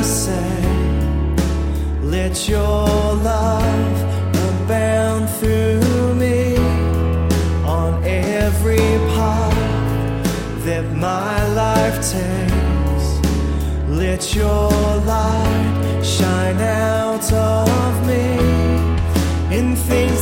say, let your love abound through me on every path that my life takes. Let your light shine out of me in things